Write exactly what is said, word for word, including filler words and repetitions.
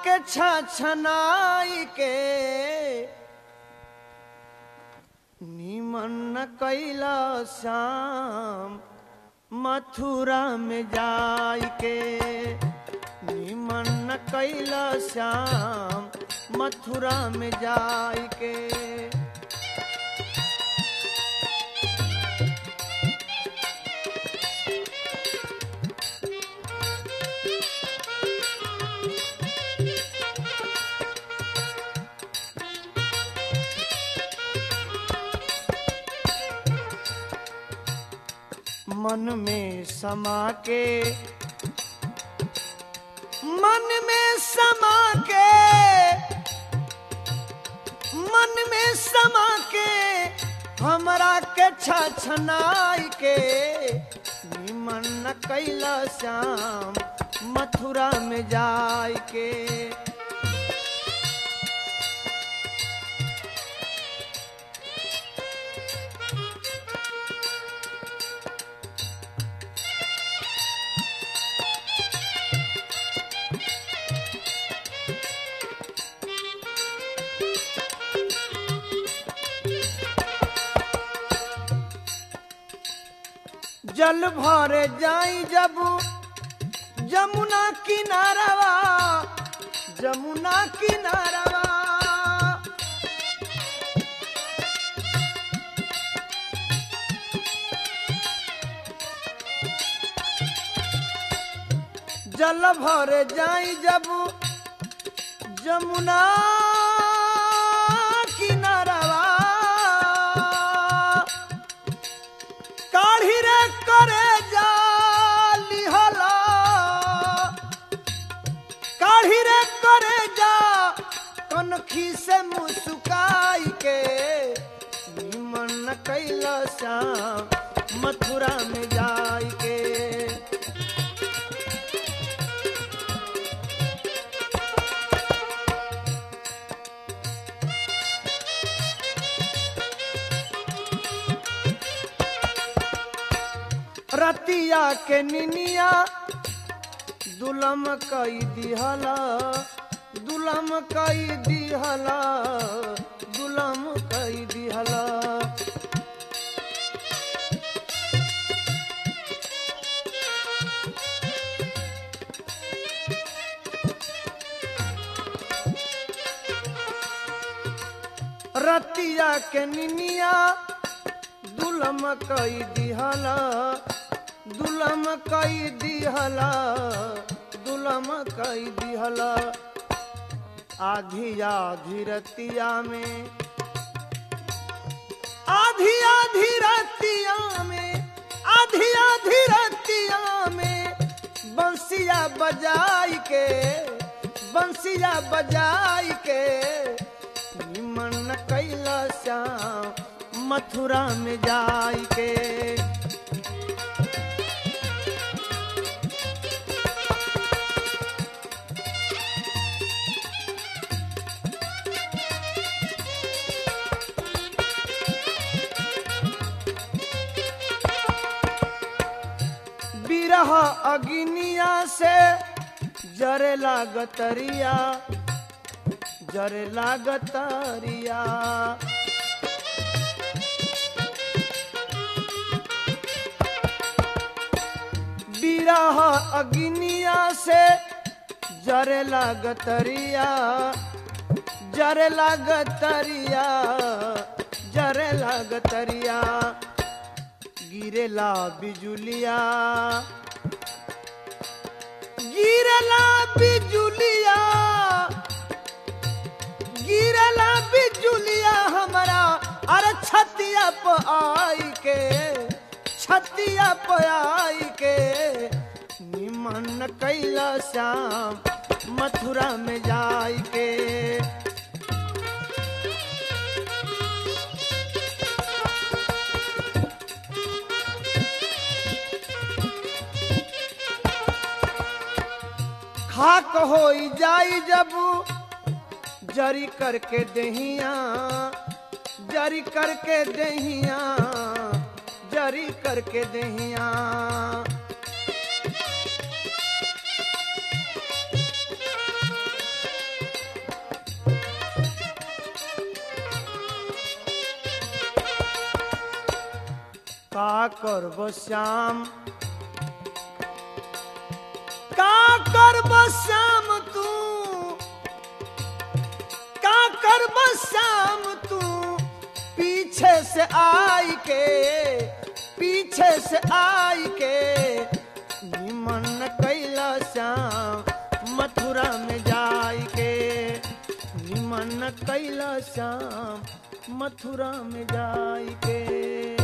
के छछनाई के निमन कैला श्याम मथुरा में जाय के निमन कैला श्याम मथुरा में जाय के मन में समा के मन में समा के मन में समा के हमरा के छछनाई के निमन कैला श्याम मथुरा में जाय के जल भरे जाई जब जमुना किनारवा जमुना किनारवा जल भरे जाई जब जमुना किनारवा काढ़ी रे करे जा लिहला काढ़ी रे करे जा कनखी से मुस्काई के निमन कैला श्याम मथुरा में जाय के रतिया के निनिया दुलम कई दिहला दुलम कई दिहला दुलम कई दिहला रतिया के निनिया दुलम कई दिहला दुलम कई दिहला दुलम कई दिहला आधी आधी रतिया में आधी आधी रतिया में आधी आधी रतिया में बंसिया बजाई के बंसिया बजाई के निमन कैला श्याम मथुरा में जाय के बिरह अग्निया से जरे लागतरिया जरे लागतरिया बिरह अग्निया से जरे लागतरिया जरे लागतरिया जरे लागतरिया गिरेला बिजुलिया गिरेला बिजुलिया गिरेला बिजुलिया हमारा अरे छतिया पे आई के छतिया पे आई के निमन कैला श्याम मथुरा में जाय के खाक हो जाई जब जरी करके दहिया जरी करके दहिया जरी करके दहिया का करब श्याम का करब श्याम तू का करब श्याम तू पीछे से आई के पीछे से आई के निमन कैला श्याम मथुरा में जाई के निमन कैला श्याम मथुरा में जाई के।